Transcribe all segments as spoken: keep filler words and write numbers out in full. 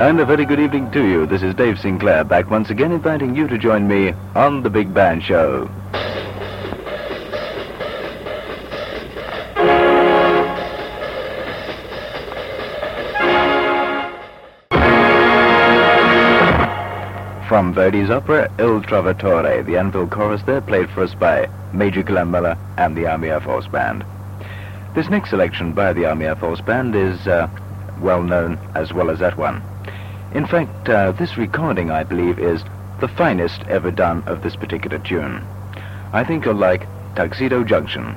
And a very good evening to you. This is Dave Sinclair, back once again inviting you to join me on The Big Band Show. From Verdi's opera Il Trovatore, the Anvil chorus there played for us by Major Glenn Miller and the Army Air Force Band. This next selection by the Army Air Force Band is uh, well known as well as that one. In fact, uh, this recording, I believe, is the finest ever done of this particular tune. I think you'll like Tuxedo Junction.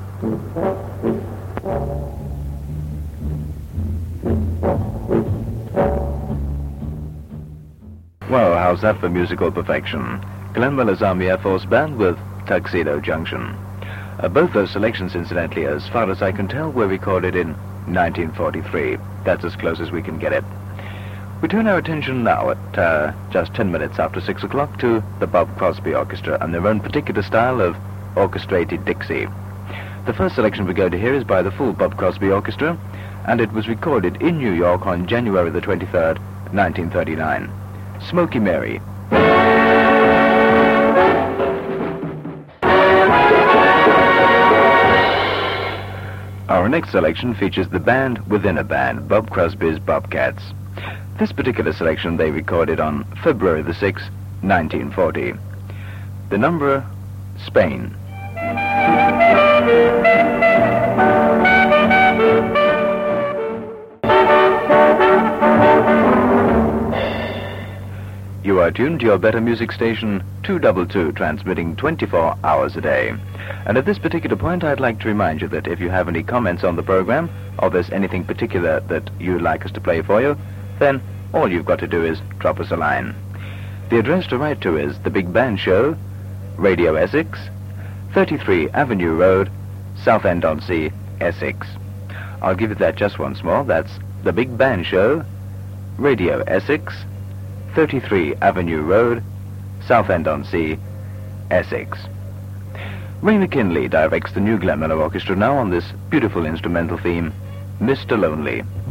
Well, how's that for musical perfection? Glenn Miller's Army Air Force Band with Tuxedo Junction. Uh, both those selections, incidentally, as far as I can tell, were recorded in nineteen forty-three. That's as close as we can get it. We turn our attention now at uh, just ten minutes after six o'clock to the Bob Crosby Orchestra and their own particular style of orchestrated Dixie. The first selection we're going to hear is by the full Bob Crosby Orchestra, and it was recorded in New York on January the twenty-third, nineteen thirty-nine. Smoky Mary. Our next selection features the band within a band, Bob Crosby's Bobcats. This particular selection they recorded on February the sixth, nineteen forty. The number, Spain. You are tuned to your better music station, two two two, transmitting twenty-four hours a day. And at this particular point, I'd like to remind you that if you have any comments on the program, or there's anything particular that you'd like us to play for you, then all you've got to do is drop us a line. The address to write to is The Big Band Show, Radio Essex, thirty-three Avenue Road, Southend-on-Sea, Essex. I'll give you that just once more. That's The Big Band Show, Radio Essex, thirty-three Avenue Road, Southend-on-Sea, Essex. Ray McKinley directs the new Glenn Miller Orchestra now on this beautiful instrumental theme, Mister Lonely.